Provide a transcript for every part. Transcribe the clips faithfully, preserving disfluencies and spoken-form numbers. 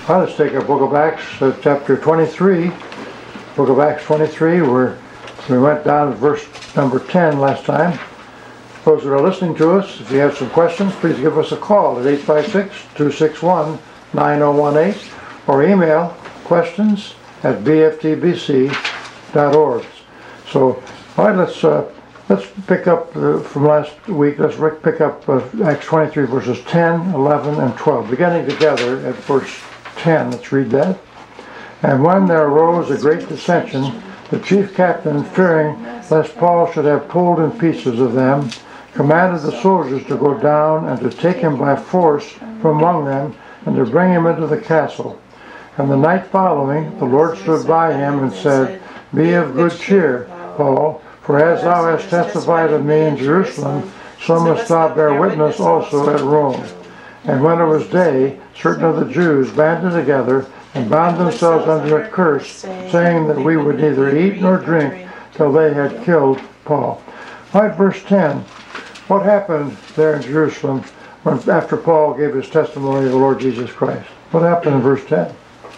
Well, let's take our book of Acts, uh, chapter twenty-three. Book of Acts twenty-three, where we went down to verse number ten last time. Those that are listening to us, if you have some questions, please give us a call at eight five six, two six one, nine zero one eight or email questions at b f t b c dot org. So, all right, let's uh, let's pick up uh, from last week. Let's pick up uh, Acts twenty-three, verses ten, eleven, and twelve. Beginning together at verse ten. Let's read that. And when there arose a great dissension, the chief captain, fearing lest Paul should have pulled in pieces of them, commanded the soldiers to go down and to take him by force from among them and to bring him into the castle. And the night following, the Lord stood by him and said, Be of good cheer, Paul, for as thou hast testified of me in Jerusalem, so must thou bear witness also at Rome. And when it was day, certain of the Jews banded together and bound themselves under a curse, saying that we would neither eat nor drink till they had killed Paul. All right, verse ten. What happened there in Jerusalem when, after Paul gave his testimony of the Lord Jesus Christ? What happened in verse ten?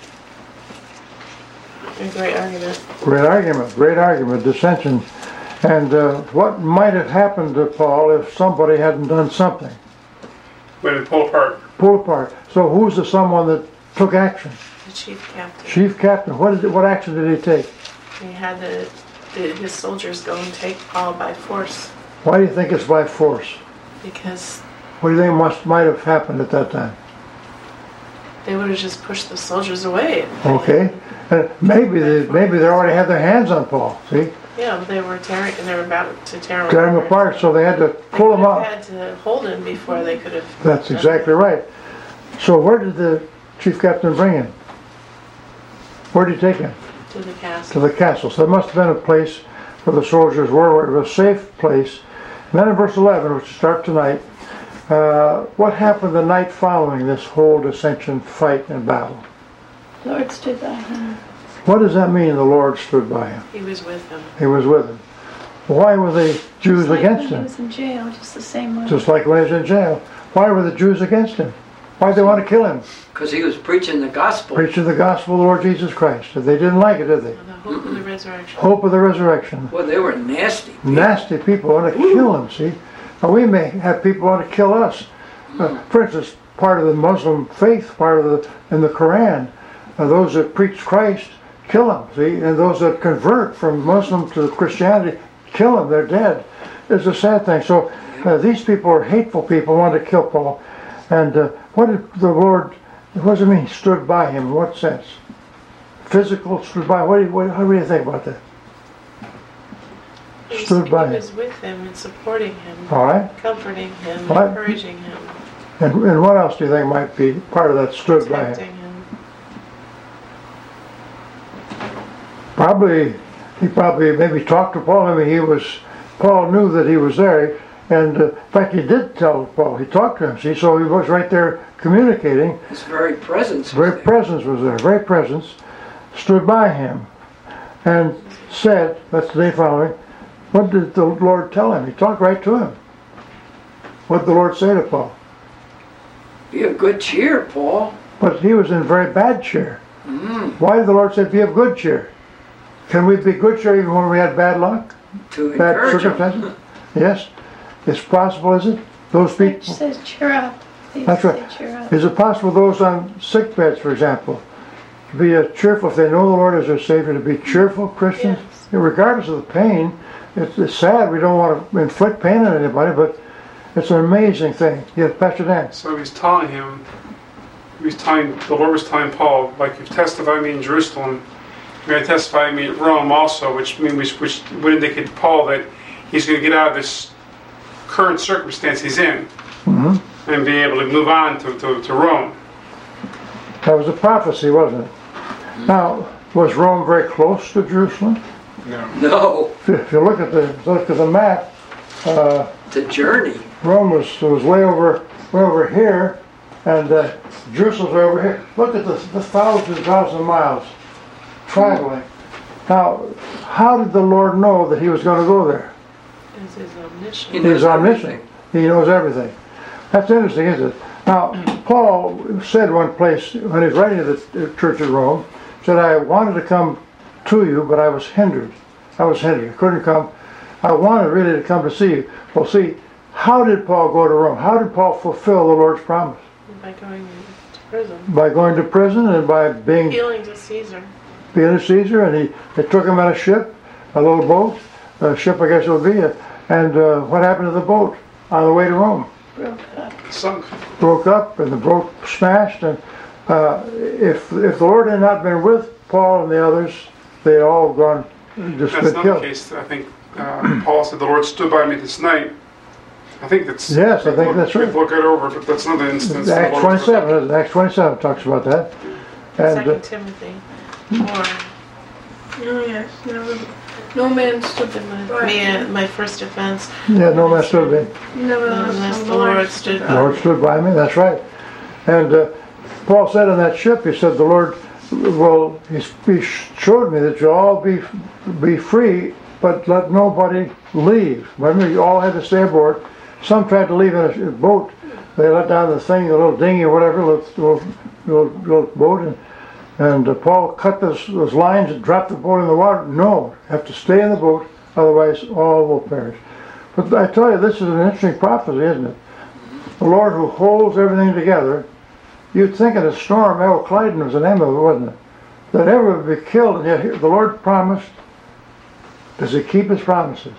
A great argument. Great argument, great argument, dissension. And uh, what might have happened to Paul if somebody hadn't done something? When it pulled apart. Pulled apart. So who's the someone that took action? The chief captain. Chief captain. What did what action did he take? He had the, the his soldiers go and take Paul by force. Why do you think it's by force? Because What do you think must might have happened at that time? they would have just pushed the soldiers away. Okay. And maybe they maybe they already had their hands on Paul. See, Yeah, but they were tearing, and they were about to tear him tear him apart. So they had to They pull would him have out. had to hold him before they could have. That's done exactly it. right. So where did the chief captain bring him? Where did he take him? To the To castle. the castle. So there must have been a place where the soldiers were, where it was a safe place. And then in verse eleven, which we start tonight, uh, what happened the night following this whole dissension, fight, and battle? The Lord stood by him. What does that mean, the Lord stood by him? He was with them. He was with him. Why were the Jews Just like against when him? He was in jail, just the same way. Just like when he was in jail. Why were the Jews against him? Why did they want to kill him? Because he was preaching the gospel. Preaching the gospel of the Lord Jesus Christ. They didn't like it, did they? And the hope of the resurrection. Hope of the resurrection. Well, they were nasty. people. Nasty people want to kill him, see? Now we may have people want to kill us. Uh, for instance, part of the Muslim faith, part of the, in the Quran, uh, those that preach Christ, kill them, see? And those that convert from Muslim to Christianity, kill them, they're dead. It's a sad thing. So uh, these people are hateful people, want to kill Paul. And uh, what did the Lord, what does it mean, stood by him? In what sense? Physical, stood by, what do you, what, how do you think about that? He was- Stood by He him. was with him and supporting him, All right? comforting him, What? encouraging him, And, and what else do you think might be part of that stood by him? protecting him. Probably, he probably maybe talked to Paul. Maybe he was, Paul knew that he was there. And uh, in fact, he did tell Paul. He talked to him, see? So he was right there communicating. His very presence. was Very there. presence was there. Very presence stood by him and said, that's the day following, what did the Lord tell him? He talked right to him. What did the Lord say to Paul? Be of good cheer, Paul. But he was in very bad cheer. Mm, Why did the Lord say, be of good cheer? Can we be good cheer even when we had bad luck? to Bad encourage him. circumstances? Yes. It's possible, is it? Those It people. says cheer up. They That's say right. cheer up. Is it possible those on sick beds, for example, to be a cheerful, if they know the Lord as their Savior, to be cheerful Christians? Yes. Regardless of the pain, it's, it's sad. We don't want to inflict pain on anybody, but it's an amazing thing. Yes, Pastor Dan. So he's telling him, he was telling, the Lord was telling Paul, like, you've testified me in Jerusalem, you're going to testify me at Rome also, which means which, which would indicate to Paul that he's going to get out of this current circumstance he's in Mm-hmm. and be able to move on to, to, to Rome. That was a prophecy, wasn't it? Now, was Rome very close to Jerusalem? No, If you- if you look at the look at the map, uh, the journey. Rome was was way over way over here, and uh, Jerusalem's way over here. Look at the the thousand thousand miles traveling. Now, how did the Lord know that He was going to go there? Is his omniscience. He knows He's omniscient. everything. He knows everything. That's interesting, isn't it? Now, Paul said one place when he was writing to the church at Rome, said, I wanted to come to you, but I was hindered. I was hindered. I couldn't come. I wanted really to come to see you. Well, see, how did Paul go to Rome? How did Paul fulfill the Lord's promise? By going to prison. By going to prison and by being Appealing to Caesar. being a Caesar, and he they took him on a ship, a little boat, a ship I guess it would be, and uh, what happened to the boat on the way to Rome? Broke up. Sunk. Broke up, and the boat smashed, and uh, if if the Lord had not been with Paul and the others, they'd all gone, just That's been not killed. the case. I think uh, Paul said the Lord stood by me this night. I think that's. Yes, I think look, that's right. Look it over, but that's another instance. the Acts Lord- twenty-seven, isn't it? Acts twenty-seven talks about that. And uh, Second Timothy. Or Oh, yes. No, no man stood my, me, uh, my first offense. yeah, no man stood me. Nevertheless, Unless the Lord stood The by. Lord stood by me, that's right. And uh, Paul said on that ship, he said, the Lord, well, he, he showed me that you all be be free, but let nobody leave. Remember, you all had to stay aboard. Some tried to leave in a boat. They let down the thing, a little dinghy or whatever, little, little, little, little boat, and, and uh, Paul cut those, those lines and dropped the boat in the water. No, you have to stay in the boat, otherwise all will perish. But I tell you, this is an interesting prophecy, isn't it? The Lord who holds everything together. You'd think in a storm, El Clyden was the name of it, wasn't it? That everyone would be killed, and yet the Lord promised. Does he keep his promises?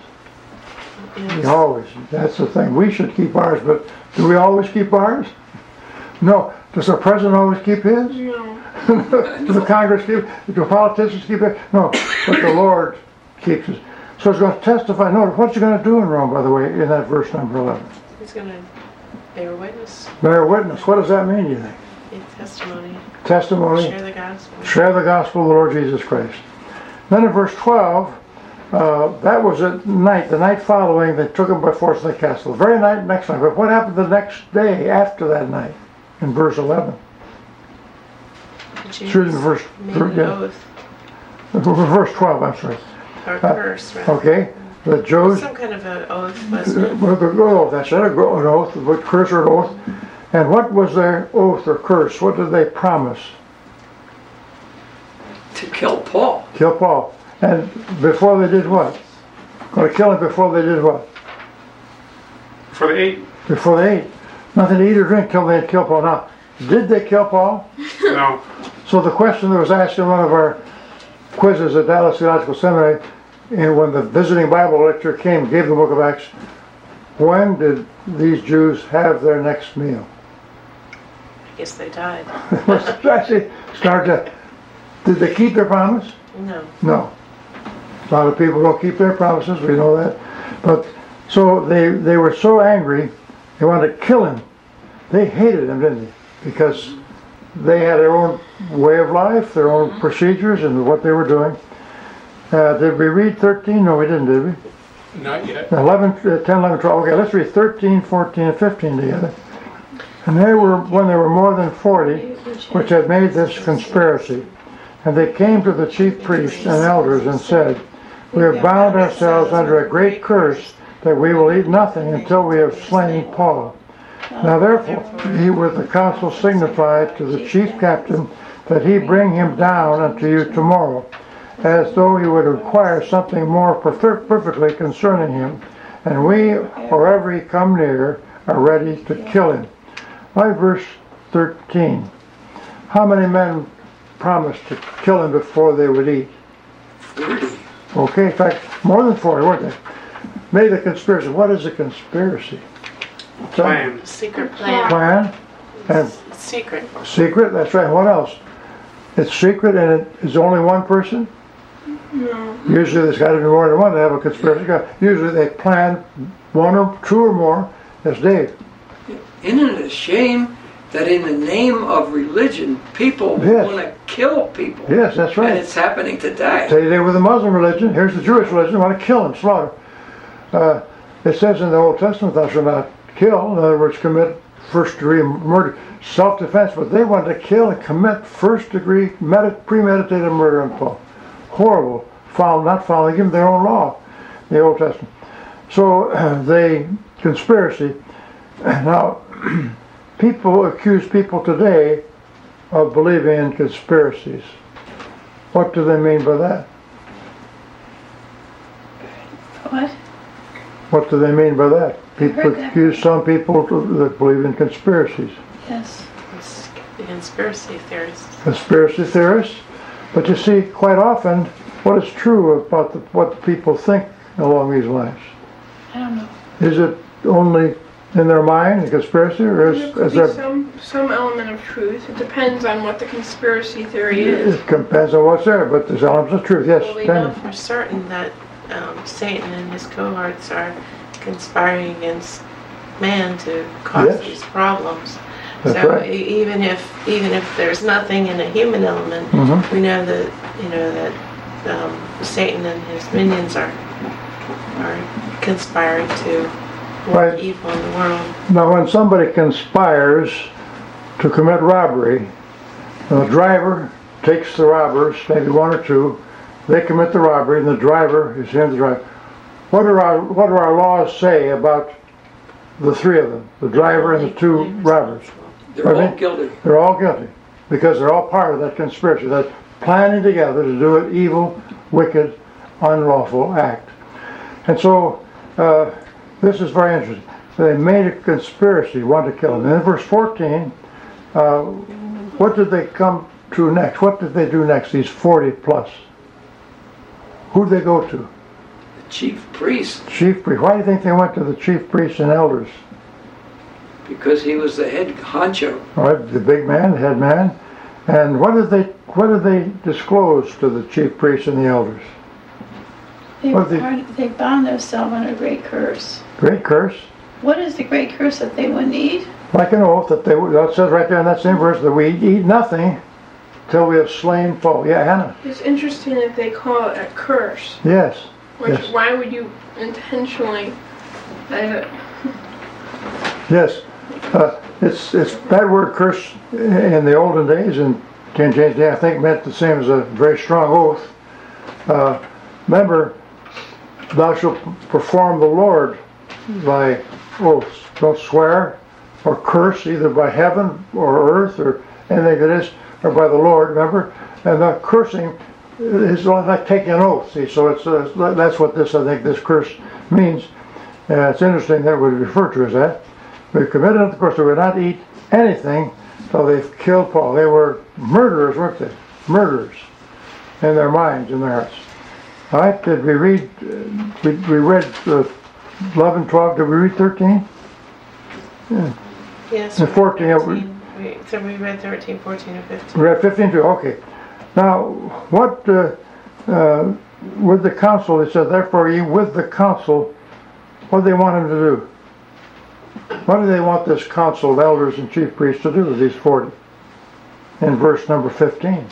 He Yes. always. That's the thing. We should keep ours, but do we always keep ours? No. Does the president always keep his? No. Does the Congress keep it? Do the politicians keep it? No. But the Lord keeps his. So he's going to testify. No, what's he going to do in Rome, by the way, in that verse number eleven? He's going to bear witness, Bear witness. What does that mean, you think? give testimony, Testimony. share the gospel. Share the gospel of the Lord Jesus Christ. Then in verse twelve, uh, that was at night, the night following, they took him by force to the castle. The very night, next night. But what happened the next day after that night? In verse eleven. The Jews Excuse me, verse, made ver- an yeah, oath, verse twelve, I'm sorry. or curse, rather. Okay, the Jews, Some kind of an oath, wasn't it? well, the oh, that's it, a gro- an oath, what curse or an oath. And what was their oath or curse? What did they promise? To kill Paul. Kill Paul. And before they did what? Going to kill him before they did what? For the eight. Before they ate. Nothing to eat or drink till they had killed Paul. Now, did they kill Paul? No. So the question that was asked in one of our quizzes at Dallas Theological Seminary, and when the visiting Bible lecturer came, gave the book of Acts, when did these Jews have their next meal? I guess they died. Let's actually start to, did they keep their promise? No. No. A lot of people don't keep their promises, we know that. But, so they, they were so angry, they wanted to kill him. They hated him, didn't they? Because they had their own way of life, their own procedures, and what they were doing. Uh, did we read thirteen? No, we didn't, did we? Not yet. eleven, uh, ten, eleven, twelve. Okay, let's read thirteen, fourteen, and fifteen together. And they were, when there were more than forty, which had made this conspiracy, and they came to the chief priests and elders and said, we have bound ourselves under a great curse that we will eat nothing until we have slain Paul. Now therefore he with the council signified to the chief captain that he bring him down unto you tomorrow, as though he would require something more perfect, perfectly concerning him, and we, or ever he come near, are ready to kill him. By verse thirteen, how many men promised to kill him before they would eat? forty. Okay, in fact, more than forty, weren't they? Made a conspiracy. What is a conspiracy? Plan. Secret plan. Plan and Secret. secret, that's right. What else? It's secret and it is only one person? No. Usually there's got to be more than one to have a conspiracy. Usually they plan one or two or more, as Dave. Isn't it a shame that in the name of religion, people Yes. want to kill people? Yes, that's And right. it's happening today. Say they were the Muslim religion, here's the Jewish religion, they want to kill him, slaughter. Uh, it says in the Old Testament, thou shalt not kill, in other words, commit first degree murder, self-defense, but they wanted to kill and commit first degree medit- premeditated murder on Paul. Horrible, follow, not following even their own law, the Old Testament. So uh, they, conspiracy, now people accuse people today of believing in conspiracies. What do they mean by that? What? What do they mean by that? People heard that. accuse some people to, that believe in conspiracies. Yes. It's the conspiracy theorists. Conspiracy theorists. But you see, quite often, what is true about the, what people think along these lines? I don't know. Is it only in their mind, a conspiracy, or is, There could is be there... some, some element of truth. It depends on what the conspiracy theory is. It depends on what's there, but there's elements of truth, yes. Well, we know Tammy. for certain that um, Satan and his cohorts are conspiring against man to cause Yes. these problems. That's so right. e- even if even if there's nothing in a human element, Mhm. we know that you know that um, Satan and his minions are are conspiring to work Right. evil in the world. Now, when somebody conspires to commit robbery, the driver takes the robbers, maybe one or two, they commit the robbery, and the driver is him, the driver. What do our what do our laws say about the three of them, the driver and the two robbers? They're Pardon all me? guilty. They're all guilty because they're all part of that conspiracy, that planning together to do an evil, wicked, unlawful act. And so uh, this is very interesting. They made a conspiracy, wanted to kill him. And in verse fourteen, uh, what did they come to next? What did they do next, these forty plus? Who did they go to? The chief priest, Chief priest. Why do you think they went to the chief priests and elders? because he was the head honcho. All right, the big man, the head man. And what did they what did they disclose to the chief priests and the elders? They, What they- are, they bound themselves under a great curse. Great curse. What is the great curse that they wouldn't eat? Like an oath that they would, that says right there in that same verse that we eat nothing till we have slain foe. Yeah, Hannah. It's interesting that they call it a curse. Yes. Which, Yes. why would you intentionally? I don't- Yes. Uh, it's it's that word curse in the olden days in King James Day I think meant the same as a very strong oath. Uh, remember, thou shalt perform the Lord by oaths. Don't swear or curse either by heaven or earth or anything that is, or by the Lord. Remember, and the cursing is like taking an oath. See, so it's uh, that's what this I think this curse means. Uh, it's interesting that it would refer to as that. They committed, of course, they would not eat anything till they've killed Paul. They were murderers, weren't they? Murderers in their minds, in their hearts. All right, did we read, uh, we, we read uh, eleven, twelve, did we read thirteen? Yes. And we read fourteen, yeah, we- thirteen. We, so we read thirteen, fourteen, and fifteen. We read fifteen too, okay. Now, what, uh, uh, with the council, it says, therefore ye with the council, what do they want him to do? What do they want this council of elders and chief priests to do with these forty? In verse number fifteen.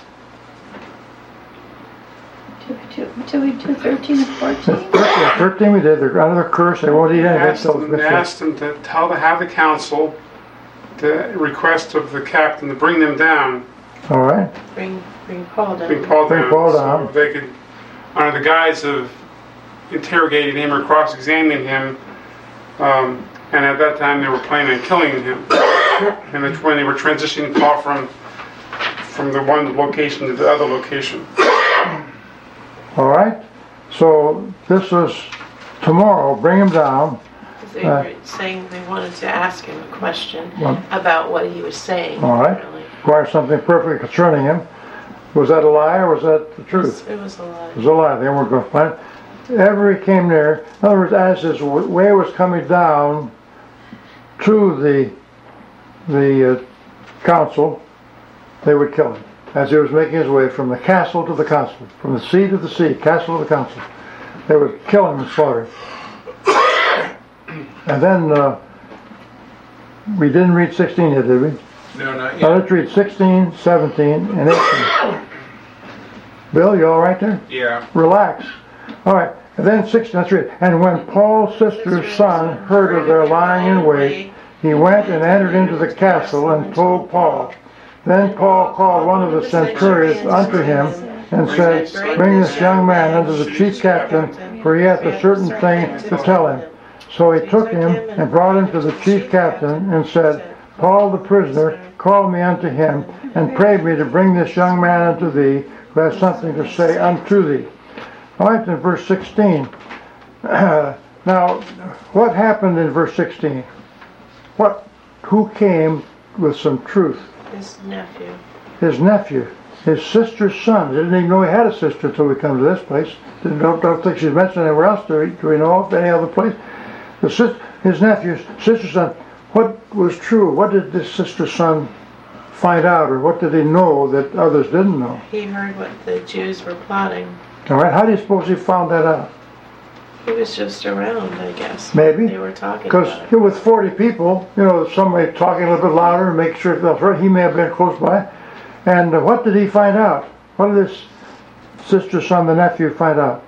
Did we do, did we do thirteen and fourteen? Yeah, thirteen we did, they're under the curse, they won't eat They anything asked till them, it's they asked them to tell the have the council the request of the captain to bring them down, All right, Bring bring Paul down. bring Paul Bring down, Paul so down. they could, under the guise of interrogating him or cross-examining him. Um, and at that time, they were planning on killing him. And it's when they were transitioning Paul from from the one location to the other location. all right. So this was tomorrow, bring him down. They Uh, were saying they wanted to ask him a question Well- about what he was saying. All right. really. Require something perfect concerning him. Was that a lie or was that the It truth? was, it was a lie. It was a lie. They weren't going to find it. Ever he came near, in other words, as his w- way was coming down to the the uh, council, they would kill him. As he was making his way from the castle to the council, from the sea to the sea, castle to the council, they would kill him and slaughter him. And then uh, we didn't read sixteen yet, did we? No, not Now yet. let's read sixteen, seventeen, and eighteen. Bill, you all right there? Yeah. Relax. All right. And then sixteen, let's read. And when Paul's sister's son heard of their lying in wait, he went and entered into the castle and told Paul. Then Paul called one of the centurions unto him and said, bring this young man unto the chief captain, for he hath a certain thing to tell him. So he took him and brought him to the chief captain and said, Paul the prisoner, called me unto him, and prayed me to bring this young man unto thee, who has something to say unto thee. All right, in verse sixteen. Now, what happened in verse sixteen? What? Who came with some truth? His nephew. His nephew, his sister's son. Didn't even know he had a sister until we come to this place. Didn't, don't, don't think she's mentioned anywhere else. Do we, do we know of any other place? The, sis- his nephew's sister's son. What was true? What did this sister's son find out, or what did he know that others didn't know? He heard what the Jews were plotting. All right, how do you suppose he found that out? He was just around, I guess. Maybe. They were talking Because about it. with forty people, you know, somebody talking a little bit louder and make sure that's right. He may have been close by. And uh, what did he find out? What did his sister's son, the nephew, find out?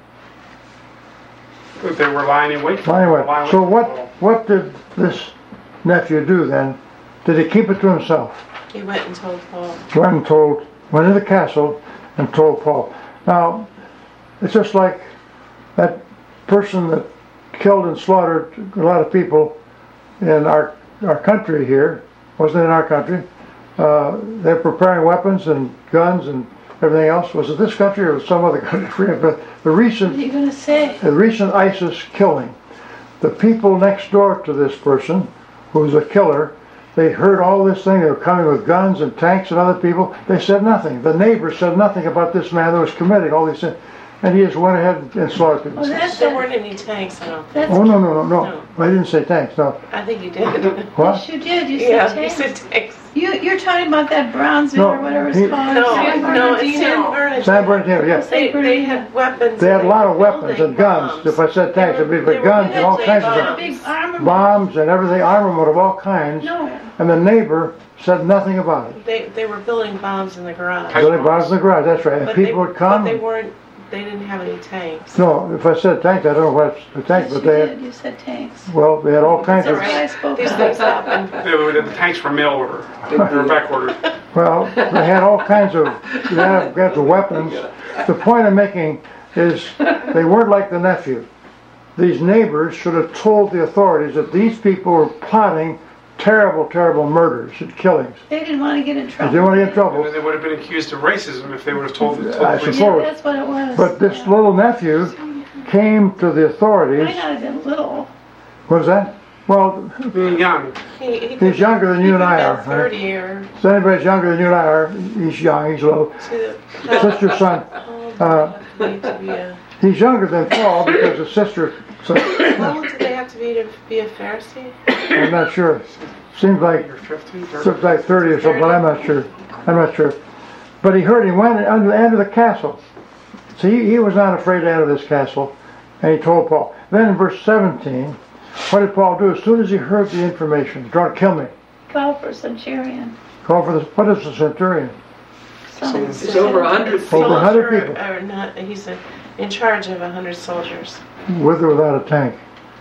That they were lying in wait for Well, him. anyway, lying so wait what, for Paul. what did this nephew do then? Did he keep it to himself? He went and told Paul. Went and told, went into the castle and told Paul. Now, it's just like that person that killed and slaughtered a lot of people in our our country here. Wasn't in our country. Uh, they're preparing weapons and guns and everything else. Was it this country or some other country? But the What recent are you going to say? the recent ISIS killing, the people next door to this person, who's a killer, they heard all this thing. They were coming with guns and tanks and other people. They said nothing. The neighbors said nothing about this man that was committing all these things. And he just went ahead and slaughtered people. Well, that's There weren't any tanks, I don't think. That's, Oh, no, no, no, no. No. I didn't say tanks, no. I think you did. What? yes, you did. You Yeah, said you tanks. said tanks. You, you're talking about that Brownsville No, or whatever it's he- called. No, San no, it's Bernardino. San Bernardino. San Bernardino, yes. They, they had weapons. They had a and lot of were weapons building and guns. bombs. If I said tanks, it'd be They for were guns and all building kinds of bombs. things. Big armor. Bombs and everything, armament of all kinds. No. And the neighbor said nothing about it. They, they were building bombs in the garage. Building bombs in the garage, that's right. And But they, people would but come. they weren't, they didn't have any tanks. No, if I said tanks, I don't know what's a tank, Yes, but you they did. had, You said tanks. well, they had all kinds It's all of, right. I spoke These up. things happen. The, the tanks were mail order. They were back ordered. well, they had all kinds of, they had all kinds of weapons. The point I'm making is they weren't like the nephew. These neighbors should have told the authorities that these people were plotting terrible, terrible murders and killings. They didn't want to get in They trouble. didn't want to get in And trouble. they would have been accused of racism if they would have told, told I the police. suppose. Yeah, that's what it was. But this Yeah. little nephew came to the Might authorities. not have been little. What was that? Well, Being young. He, he he's younger than he you and could I have are. been right? thirty or So anybody's younger than you and I are, he's young, he's little. to Sister's son, uh, need to be a. he's younger than Paul because his sister, so How old do they have to be to be a Pharisee? I'm not sure. Seems like, You're fifteen, thirty. seems like thirty or something, but I'm not sure. I'm not sure. But he heard, he went under, under the castle. See, he, he was not afraid to enter this castle, and he told Paul. Then in verse seventeen, what did Paul do? As soon as he heard the information, he's going to kill me. Call for centurion. Call for the, what is the centurion? Some, It's over a hundred Over a hundred Soldier, people. Or not, he's a, in charge of a hundred soldiers. With or without a tank.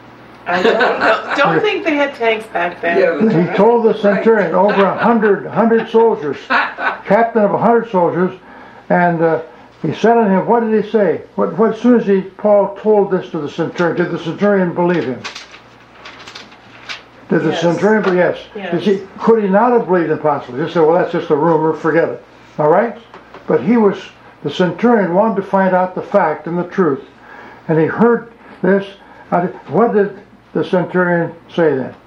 I don't know. Don't think they had tanks back then. Yeah, but- He told the centurion, over a hundred, hundred soldiers, captain of a hundred soldiers, and uh, he said unto him, what did he say? What, what, as soon as he, Paul told this to the centurion, did the centurion believe him? Did the Yes. centurion, believe? Yes. Yes. Is he, could he not have believed him possibly? Just say, well, that's just a rumor, forget it. All right? But he was, the centurion wanted to find out the fact and the truth. And he heard this. uh, What did the centurion say then?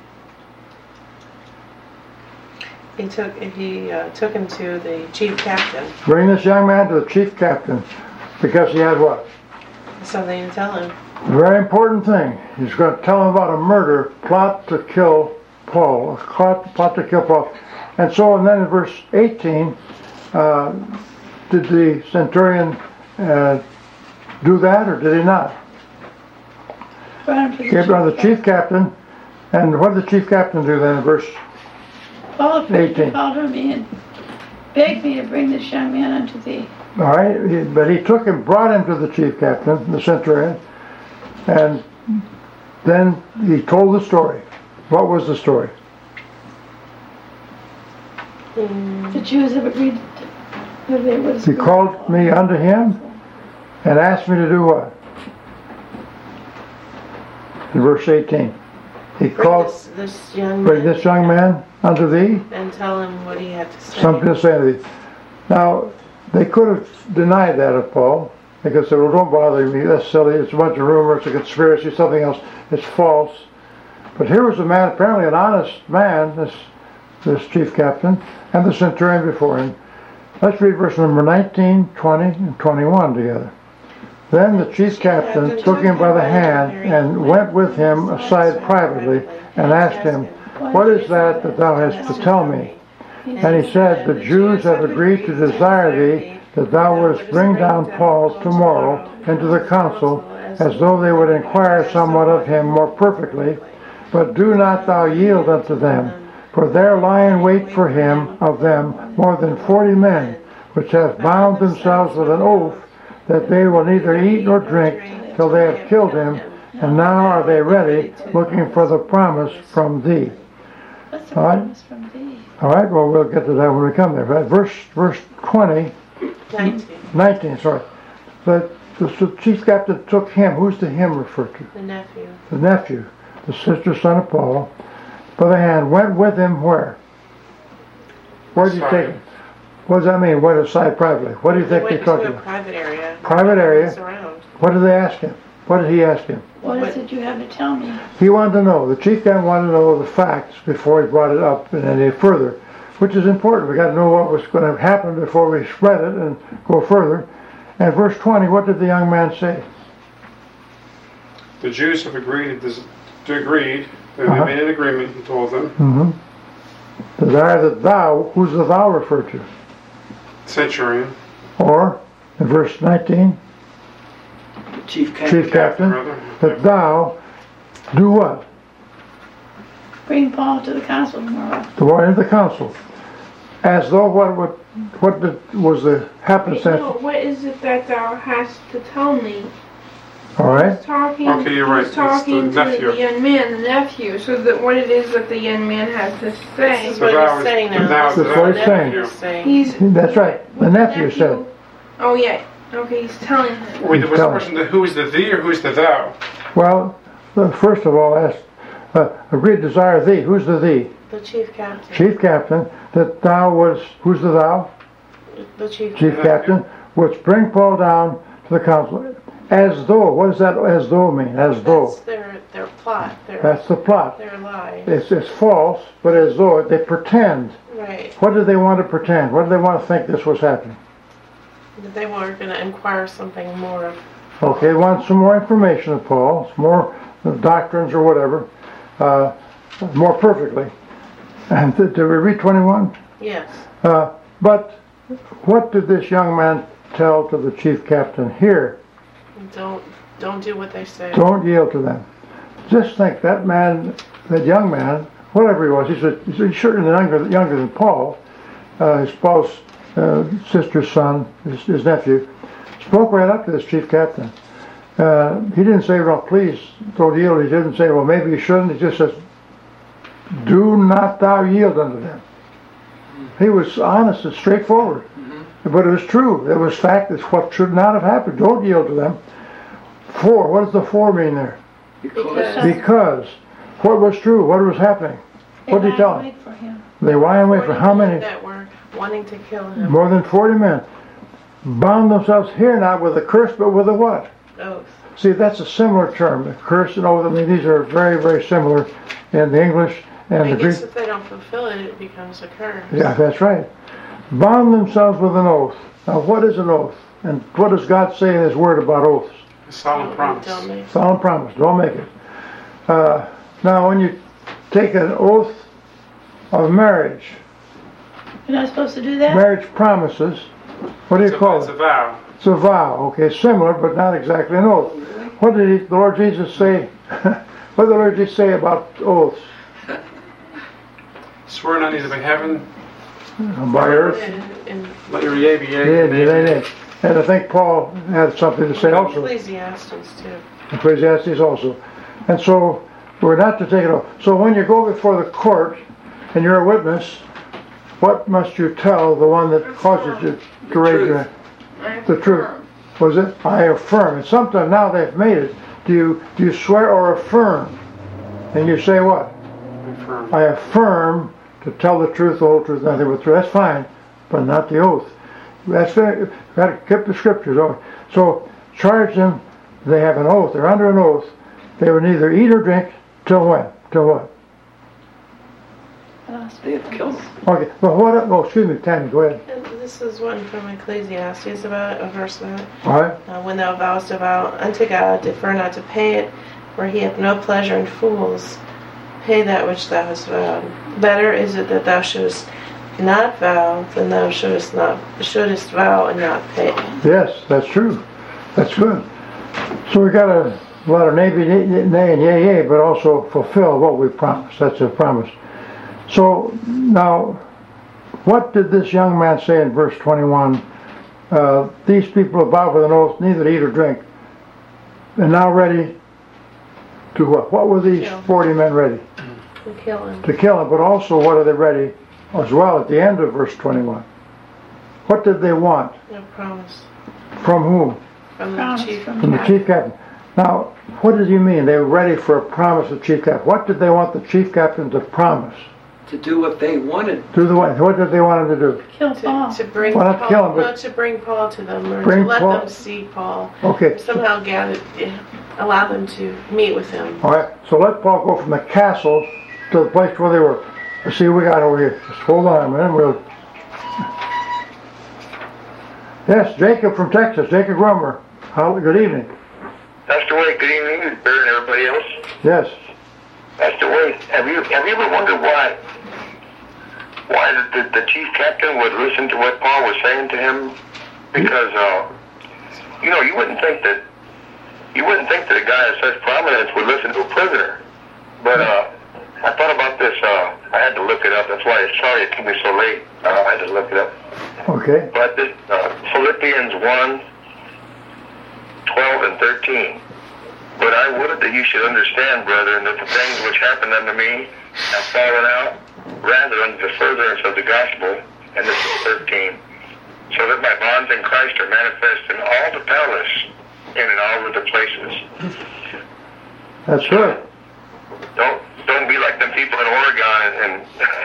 He took he uh, took him to the chief captain. Bring this young man to the chief captain, because he had what? Something to tell him. Very important thing. He's going to tell him about a murder plot to kill Paul, a plot, plot to kill Paul. And so, and then in verse eighteen, uh, did the centurion uh, do that, or did he not? brought him to the Came down to the chief chief captain, and what did the chief captain do then in verse? Paul eighteen. called to me and begged me to bring this young man unto thee. All right, he, but he took him, brought him to the chief captain, the centurion, and then he told the story. What was the story? The Jews have agreed that they would. He called me unto him and asked me to do what? In verse eighteen. He Bring called, this, this young bring man this young man unto thee, and tell him what he had to say. something to say to thee. Now, they could have denied that of Paul. They could say, well, don't bother me, that's silly, it's a bunch of rumors, it's a conspiracy, something else, it's false. But here was a man, apparently an honest man, this, this chief captain, and the centurion before him. Let's read verse number nineteen, twenty, and twenty-one together. Then the chief captain took him by the hand and went with him aside privately and asked him, what is that that thou hast to tell me? And he said, the Jews have agreed to desire thee that thou wouldest bring down Paul tomorrow into the council, as though they would inquire somewhat of him more perfectly. But do not thou yield unto them, for there lie in wait for him of them more than forty men, which have bound themselves with an oath that they will neither eat nor drink till they have killed him, and now are they ready, looking for the promise from thee. What's the All right. promise from thee? All right, well, we'll get to that when we come there. Right? Verse, verse twenty, nineteen. nineteen, sorry. The, the, the chief captain took him. Who's the him referred to? The nephew. The nephew, the sister son of Paul, by the hand, went with him where? Where did he take him? What does that mean? Went aside privately. What do you think They they went talked to a about? private area. Private area. He's around. What did they ask him? What did he ask him? What is it you have to tell me? He wanted to know. The chief captain wanted to know the facts before he brought it up and any further, which is important. We got to know what was going to happen before we spread it and go further. And verse twenty, what did the young man say? The Jews have agreed, to agreed, they Uh-huh. made an agreement, he told them. Mm-hmm. Desire that thou, who's the thou referred to? Centurion, Or, in verse nineteen, Chief captain. chief captain, brother. that thou do what? Bring Paul to the council tomorrow. The one in the council. As though what would, what did, was the Wait, happenstance? no, what is it that thou hast to tell me? All right. He's talking, Okay, you're right. he's It's talking the to nephew. the young man, the nephew, so that what it is that the young man has to say. This is So what that he's was- saying now. that This was is what what he's the saying. nephew is saying. He's, That's right. The nephew said. oh yeah, okay, he's telling him. Wait, there was a Tell him. question, that who is the thee or who is the thou? Well, uh, first of all, ask, uh, agreed desire thee. Who's the thee? The chief captain. Chief captain, that thou was, who's the thou? The chief. Chief captain, which bring Paul down to the council. As though, what does that as though mean? As though. That's their, their plot, their, That's the plot. their lie. It's, it's false, but as though they pretend. Right. What did they want to pretend? What did they want to think this was happening? That they were going to inquire something more of. Okay, want some more information of Paul, some more doctrines or whatever, uh, more perfectly. And did, did we read twenty-one? Yes. Uh, but what did this young man tell to the chief captain here? Don't don't do what they say. Don't yield to them. Just think, that man, that young man, whatever he was, he's, a, he's certainly younger, younger than Paul, uh, his Paul's uh, sister's son, his, his nephew, spoke right up to this chief captain. Uh, he didn't say, well, please don't yield. He didn't say, well, maybe you shouldn't. He just says, do not thou yield unto them. He was honest and straightforward. Mm-hmm. But it was true. It was fact. It's what should not have happened. Don't yield to them. For, what does the for mean there? Because Because. What was true? What was happening? What did he tell him? Wait for him. They lie in wait for how many? That were wanting to kill him. More than forty men. Bound themselves here not with a curse, but with a what? Oath. See, that's a similar term. Curse and oath. I mean, these are very, very similar in the English and I the guess Greek. if they don't fulfill it, it becomes a curse. Yeah, that's right. Bound themselves with an oath. Now, what is an oath? And what does God say in His Word about oaths? A solemn Don't- promise. don't make- Solemn promise. Don't make it. Uh, now, when you take an oath of marriage, You're not supposed to do that? marriage promises, what do you It's a- call It's a it? vow. It's a vow. Okay, similar, but not exactly an oath. What did he, the Lord Jesus say? What did the Lord Jesus say about oaths? Swear not either by heaven, By earth? And, and let your yea be yea. Yeah, and nay yeah, be yeah. nay. And I think Paul had something to say also. Ecclesiastes too. Ecclesiastes also. And so we're not to take it off. So when you go before the court and you're a witness, what must you tell the one that causes you to raise your hand? I The truth. affirm. Was it? I affirm. And sometimes now they've made it. Do you do you swear or affirm? And you say what? Confirm. I affirm to tell the truth, the whole truth, nothing but the truth. That's fine, but not the oath. That's very, got to keep the scriptures on. So charge them. They have an oath. They're under an oath. They would neither eat or drink till when? Till what? They have killed him. Okay. Well, what? Oh, excuse me, Tammy. Go ahead. And this is one from Ecclesiastes about a verse about it. All right. Uh, when thou vowest a vow unto God, defer not to pay it, for he hath no pleasure in fools. Pay that which thou hast vowed. Better is it that thou shouldest not vow than thou shouldest not shouldest vow and not pay. Yes, that's true. That's good. So we got a lot of nay, nay, and yea, yea, but also fulfill what we promised. That's a promise. So now, what did this young man say in verse twenty-one? Uh, These people have vowed with an oath neither to eat or drink, and now ready to what? What were these Kill. forty men ready? To kill him. To kill him, but also what are they ready as well at the end of verse twenty-one? What did they want? No promise. From whom? From the Promise chief. from From the chief captain. Now, what does he mean? They were ready for a promise of chief captain. What did they want the chief captain to promise? To do what they wanted. Do the what? What did they want him to do? Kill To, Paul. to bring Well, not Paul, kill him, but- no, to bring Paul to them, or Bring to let Paul- them see Paul. Okay. Somehow gather, allow them to meet with him. All right. So let Paul go from the castle to the place where they were. Let's see what we got over here. Just hold on a minute. We'll. Yes, Jacob from Texas. Jacob Grummer. How? Good evening. That's the way. Good evening, Barry and everybody else. Yes. That's the way. Have you have you ever wondered why why the, the, the chief captain would listen to what Paul was saying to him? Because uh, you know, you wouldn't think that you wouldn't think that a guy of such prominence would listen to a prisoner. But uh, I thought about this. Uh, I had to look it up. That's why it's sorry it took me so late. Uh, I had to look it up. Okay. But this uh, Philippians one, twelve and thirteen. But I would that you should understand, brethren, that the things which happened unto me have fallen out rather unto the furtherance of the gospel, and this is thirteen, so that my bonds in Christ are manifest in all the palace and in all other places. That's good. Don't don't be like them people in Oregon and, and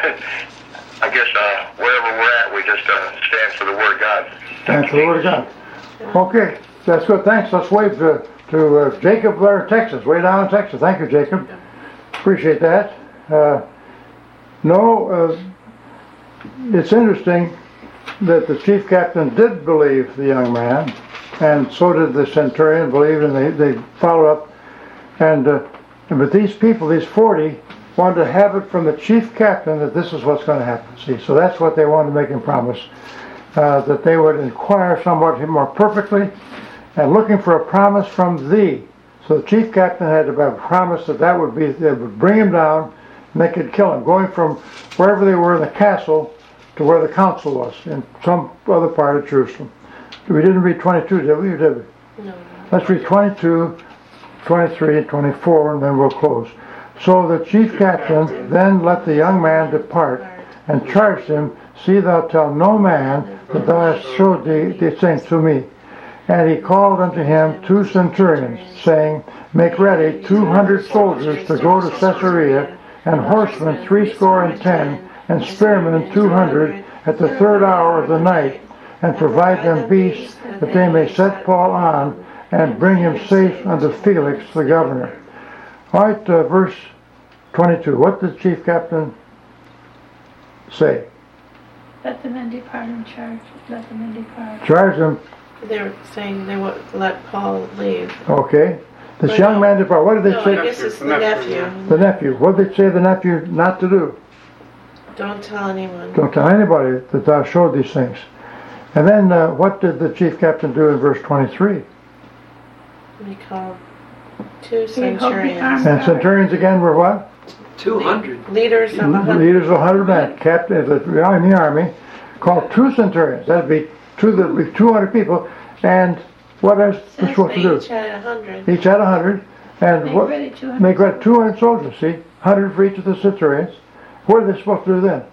I guess uh, wherever we're at, we just uh, stand for the Word of God. Thanks for the word of God. Okay, that's good. Thanks. Let's wave to, to uh, Jacob there in Texas, way down in Texas. Thank you, Jacob. Appreciate that. Uh, no, uh, it's interesting that the chief captain did believe the young man, and so did the centurion believe, and they, they followed up. And uh, but these people, these forty, wanted to have it from the chief captain that this is what's going to happen. See, so that's what they wanted to make him promise. Uh, that they would inquire somewhat more perfectly, and looking for a promise from thee. So the chief captain had to have a promise that that would be, they would bring him down, and they could kill him, going from wherever they were in the castle to where the council was, in some other part of Jerusalem. We didn't read twenty-two, did we? Or did we? No. Let's read twenty-two, twenty-three, and twenty-four, and then we'll close. So the chief captain then let the young man depart, and charged him, see thou tell no man that thou hast showed thee these things to me. And he called unto him two centurions, saying, make ready two hundred soldiers to go to Caesarea, and horsemen threescore and ten, and spearmen two hundred, at the third hour of the night, and provide them beasts, that they may set Paul on, and bring him safe unto Felix the governor. All right, uh, verse twenty-two. What did chief captain say? Let the men depart in charge. Let the men depart. Charge them. They were saying they would let Paul leave. Okay. This But young no. man depart. What did they No, say? I guess it's the The nephew. nephew. The nephew. What did they say the nephew not to do? Don't tell anyone. Don't tell anybody that thou showed these things. And then uh, what did the chief captain do in verse twenty-three? We called two He held the centurions. arm. And centurions again were what? two hundred. Leaders of a hundred. Leaders of a hundred men. Captain of the in the army called two centurions. That'd be two. That'd be two hundred people. And what are they Says supposed to they do? each had a hundred. Each had a hundred. And Make what? ready two hundred. Make ready two hundred soldiers. See, hundred for each of the centurions. What are they supposed to do then?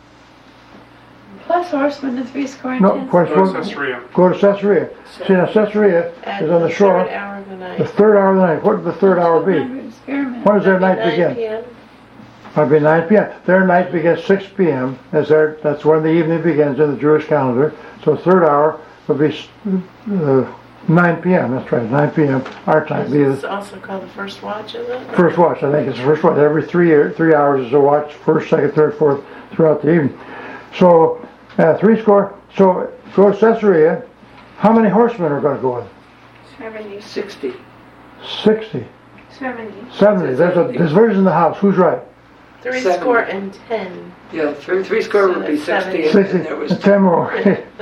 Plus horsemen and three score and No, ten. of course, Go to go, Caesarea. go to Caesarea. See, now Caesarea At is on the shore. third hour of the The night. third hour of the night. What would the third hour be? Hundreds. Spearman. When does their night nine begin? p m Might be nine p m Their night begins six p m As their, that's when the evening begins in the Jewish calendar. So third hour would be uh, nine p m That's right, nine p m our time. Be This is the also called the first watch, is it? first watch. I think it's the first watch. Every three year, three hours is a watch. First, second, third, fourth throughout the evening. So uh, three score. So go to Caesarea. How many horsemen are going to go in? seventy. sixty. Sixty. seventy. Seventy. There's a there's version in the house. Who's right? Three Seven. score and ten. Yeah, three, three square So would be that's sixty, seventy. and Sixty. then there was Ten more.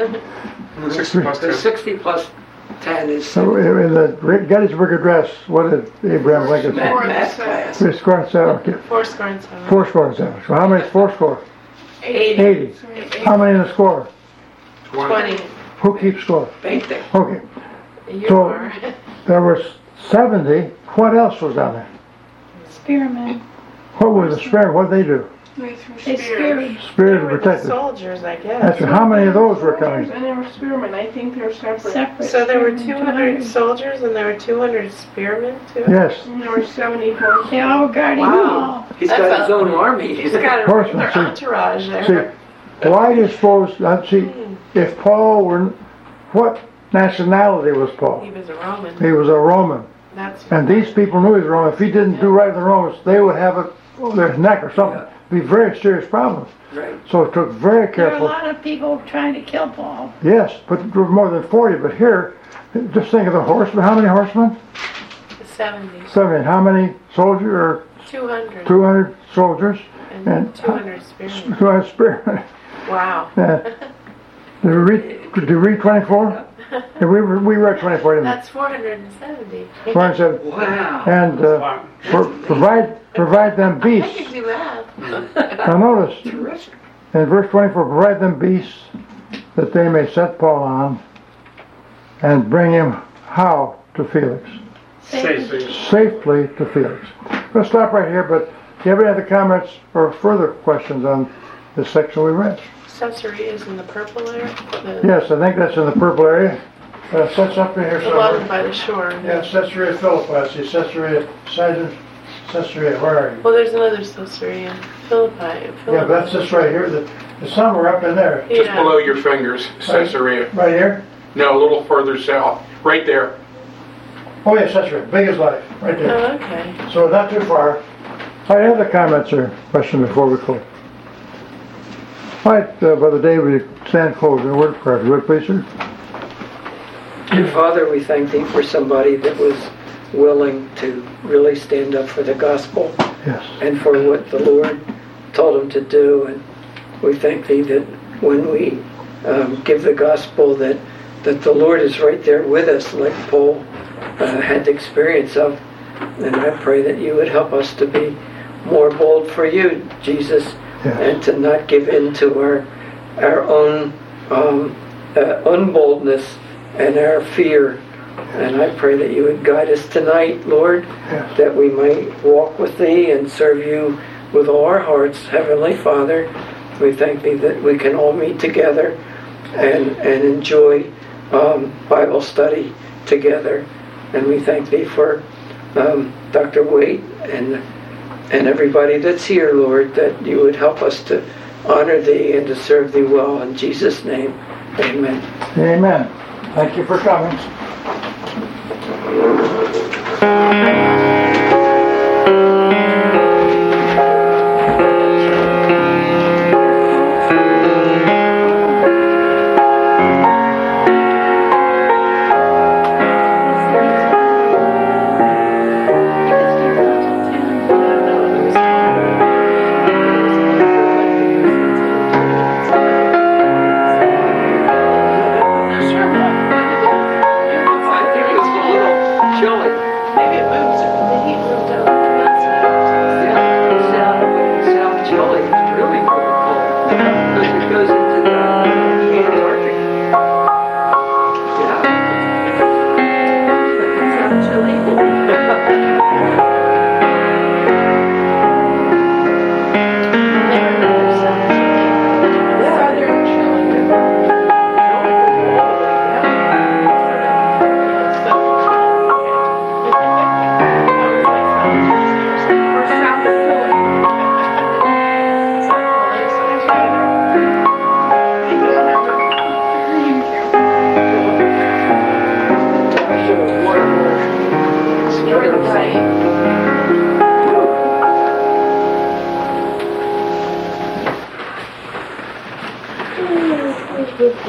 sixty plus the ten. sixty plus ten is So in the Gettysburg Address, what did Abraham Lincoln say? math, math class. Three score and seven. Okay. Four score and seven. Four score and seven. So how many is four score? Eighty. Eighty. How many in the score? Twenty. Who keeps score? Painting. Okay. You So- are. There was seventy. What else was down there? Spearman. What was the spirit? What did they do? They threw They spears. speared. Spirit They and were the protected. soldiers, I guess. That's right. How many of those were Soldiers, coming? and there were spearmen. I think they're separate. Separate. So there were Spearmen, two hundred soldiers and there were two hundred spearmen too? Yes. And there were seventy horses. They all were guarding the Wow. wall. He's That's got his a- own army. He's got a Horsemen, regular see. entourage there. See, why do you suppose, uh, see, Hmm. if Paul were, what nationality was Paul? He was a Roman. He was a Roman. That's And these people knew he was Roman. If he didn't do right with the Romans, they would have it over their neck or something. Be very serious problems. Right. So it took very There were a careful. lot of people trying to kill Paul. Yes, but there were more than forty. But here, just think of the horsemen. How many horsemen? seventy. Seventy. How many soldiers? Or two hundred. two hundred soldiers And and two hundred spearmen. two hundred spearmen. Wow. Yeah. Did we read? Did we read twenty-four? Yeah, we re- we read twenty-four, didn't we? That's four hundred seventy. Brian said, Wow. and uh, Wow. pro- provide provide them I beasts. can do math. Now notice Terrific. in verse twenty-four, provide them beasts that they may set Paul on and bring him how to Felix? Safe. Safely to Felix. We'll stop right here, but do you have any other comments or further questions on this section we read? Caesarea is in the purple area. The, Yes, I think that's in the purple area. Uh, sets up in here the one somewhere. by the shore. Yeah, Caesarea Philippi. I see Caesarea, Sidon, Caesarea. Where are you? Well, there's another Caesarea. Philippi. Yeah, Philippi. but that's this right here. The, the somewhere up in there. Just Yeah. below your fingers, Caesarea. Right here? No, a little further south. Right there. Oh, yes, that's right. Big as life. Right there. Oh, okay. So not too far. All right, other comments or questions before we close? All right, uh, Brother David, stand closed in a word of prayer. If you would, please, sir. And Father, we thank Thee for somebody that was willing to really stand up for the gospel Yes. and for what the Lord told him to do. And we thank Thee that when we um, give the gospel, that, that the Lord is right there with us, like Paul uh, had the experience of. And I pray that You would help us to be more bold for You, Jesus, Yes. and to not give in to our, our own um, uh, unboldness and our fear. And I pray that You would guide us tonight, Lord, Yes. that we might walk with Thee and serve You with all our hearts. Heavenly Father, we thank Thee that we can all meet together and, and enjoy um, Bible study together. And we thank Thee for um, Doctor Waite and and everybody that's here, Lord, that You would help us to honor Thee and to serve Thee well. In Jesus' name, amen. Amen. Thank you for coming. I think it was a little chilly. Maybe it moves.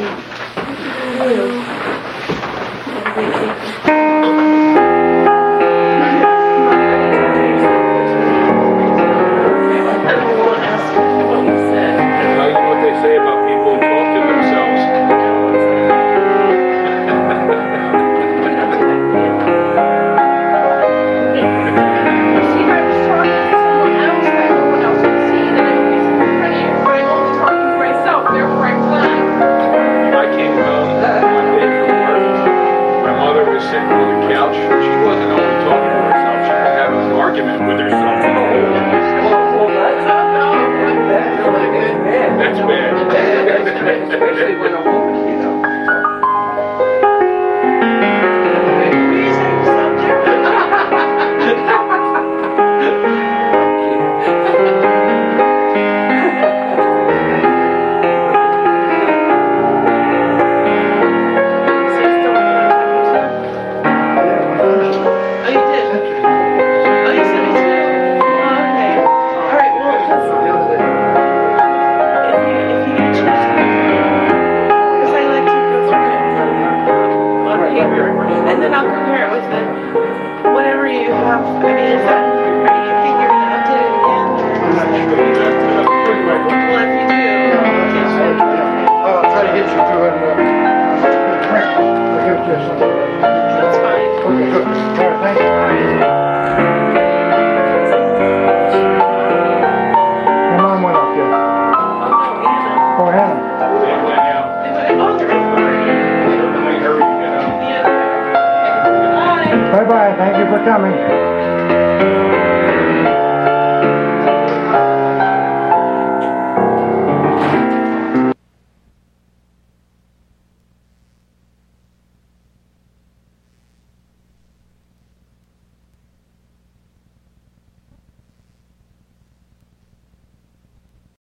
Now you know what they say about people who talk to themselves. See, if I was talking to someone else that no one else would see, then it would be schizophrenia. But I'm only talking to myself, therefore I'm fine. I came home one day from work. My mother was sitting on the couch. She wasn't only talking to herself, she was having an argument with herself. That's bad. Especially when a woman, you know. Oh, you did? Oh, you sent me two? Oh, okay. All right, well, because if you, if you choose, because I like to go through it on paper, and then I'll compare it with the, whatever you have. I mean, is that, are you thinking you're going to update it again? Well, if you do, I'll try to get you to it. uh, print. I'll give it to you sometime. that's fine. Okay, good. All right, thank you. Your mom went up yet? Oh, no, Anna. Oh, Hannah. They went out. They went, oh, they're over. Everybody hurry to get out. Yeah. Bye. Bye-bye. Thank you for coming.